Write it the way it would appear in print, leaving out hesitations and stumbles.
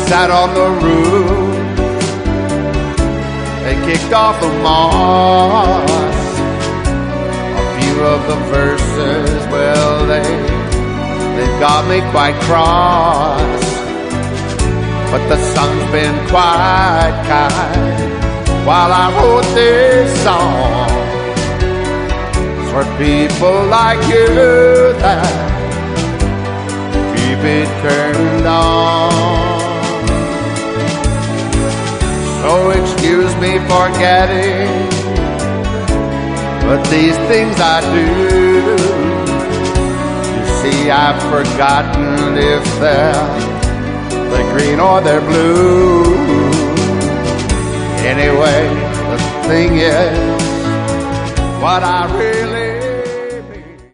sat on the roof. They kicked off the moss. A few of the verses, well, they've got me quite cross. But the sun's been quite kind while I wrote this song. It's for people like you that keep it turned on. So excuse me for getting, but these things I do, you see, I've forgotten if they're green or they're blue. Anyway, the thing is, what I really